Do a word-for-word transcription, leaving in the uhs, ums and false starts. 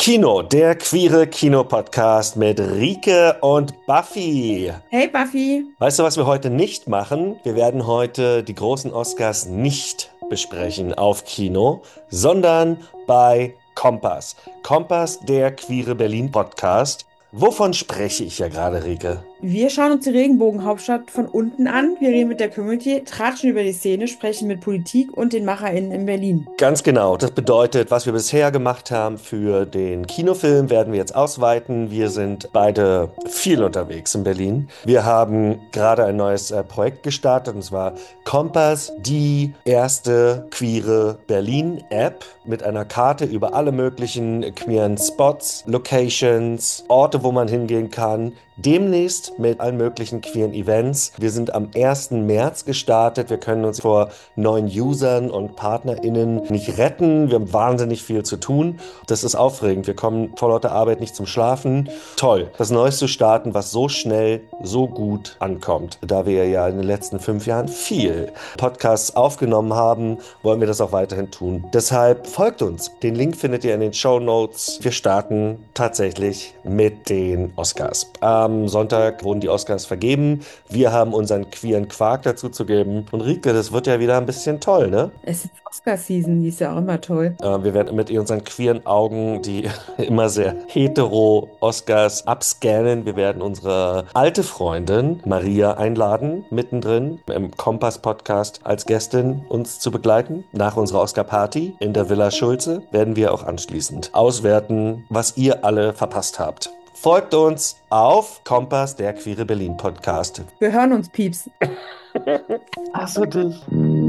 Kino, der queere Kinopodcast mit Rike und Buffy. Hey Buffy. Weißt du, was wir heute nicht machen? Wir werden heute die großen Oscars nicht besprechen auf Kino, sondern bei Kompass. Kompass, der queere Berlin-Podcast. Wovon spreche ich ja gerade, Rike? Wir schauen uns die Regenbogenhauptstadt von unten an. Wir reden mit der Community, tratschen über die Szene, sprechen mit Politik und den MacherInnen in Berlin. Ganz genau. Das bedeutet, was wir bisher gemacht haben für den Kinofilm, werden wir jetzt ausweiten. Wir sind beide viel unterwegs in Berlin. Wir haben gerade ein neues äh, Projekt gestartet, und zwar Kompass, die erste queere Berlin-App mit einer Karte über alle möglichen queeren Spots, Locations, Orte, wo man hingehen kann. Demnächst mit allen möglichen queeren Events. Wir sind am ersten März gestartet. Wir können uns vor neuen Usern und PartnerInnen nicht retten. Wir haben wahnsinnig viel zu tun. Das ist aufregend. Wir kommen vor lauter Arbeit nicht zum Schlafen. Toll, was Neues zu starten, was so schnell, so gut ankommt. Da wir ja in den letzten fünf Jahren viel Podcasts aufgenommen haben, wollen wir das auch weiterhin tun. Deshalb folgt uns. Den Link findet ihr in den Shownotes. Wir starten tatsächlich mit den Oscars. Am Sonntag wurden die Oscars vergeben. Wir haben unseren queeren Quark dazu zu geben. Und Rike, das wird ja wieder ein bisschen toll, ne? Es ist Oscar-Season, die ist ja auch immer toll. Äh, wir werden mit unseren queeren Augen die immer sehr hetero Oscars abscannen. Wir werden unsere alte Freundin Maria einladen, mittendrin im Kompass-Podcast als Gästin uns zu begleiten. Nach unserer Oscar-Party in der Villa Schulze werden wir auch anschließend auswerten, was ihr alle verpasst habt. Folgt uns auf Kompass, der queere Berlin Podcast. Wir hören uns, Pieps. Hasse dich.